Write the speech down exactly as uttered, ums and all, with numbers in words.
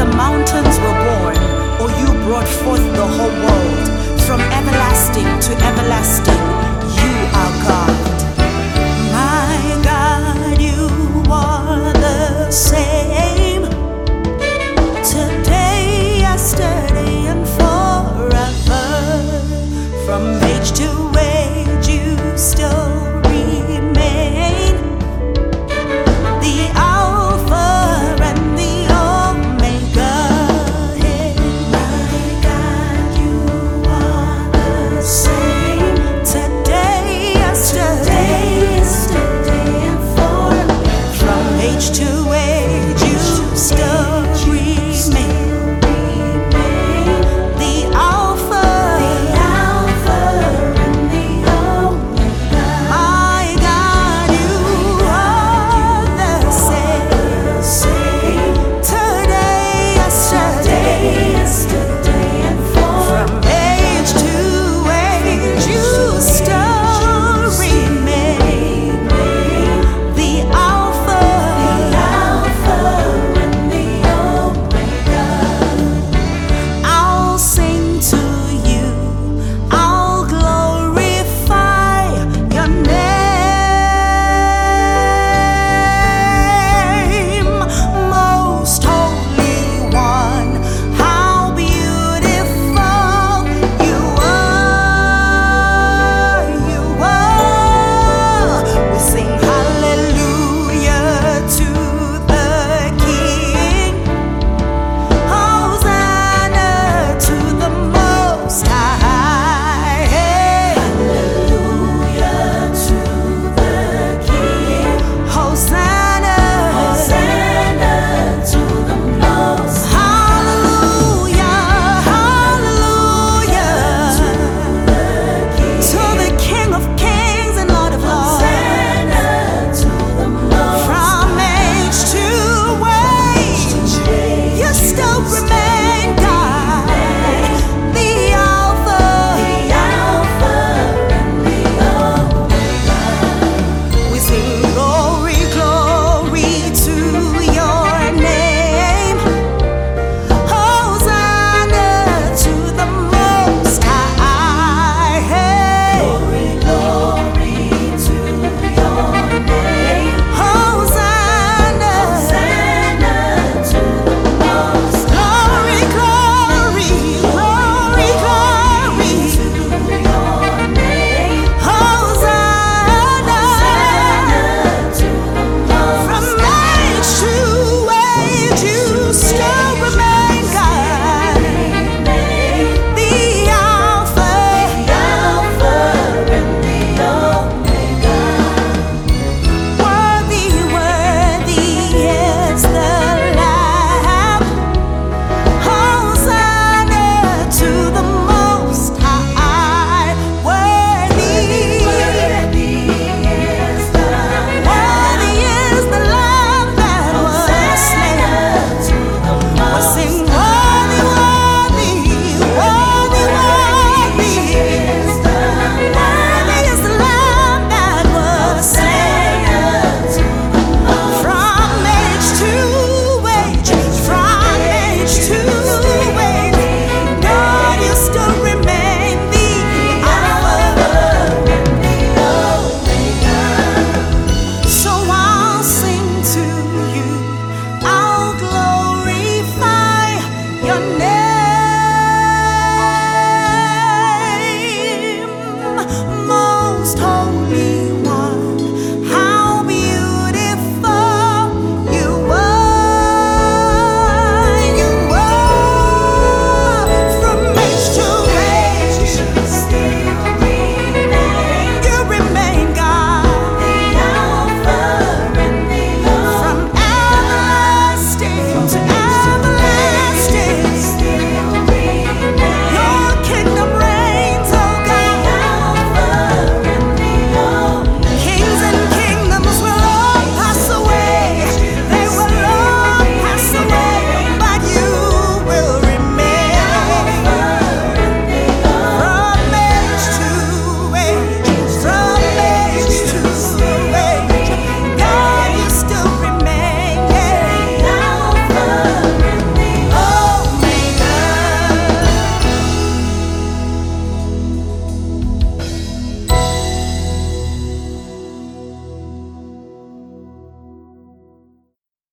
the mountains were born, or you brought forth the whole world. From everlasting to everlasting, you are God. My God, you are the same, today, yesterday, and forever. From age to age, you still remain the Alpha and the Omega. My God, you are the same, today, yesterday, yesterday, and forever. From age to age, you still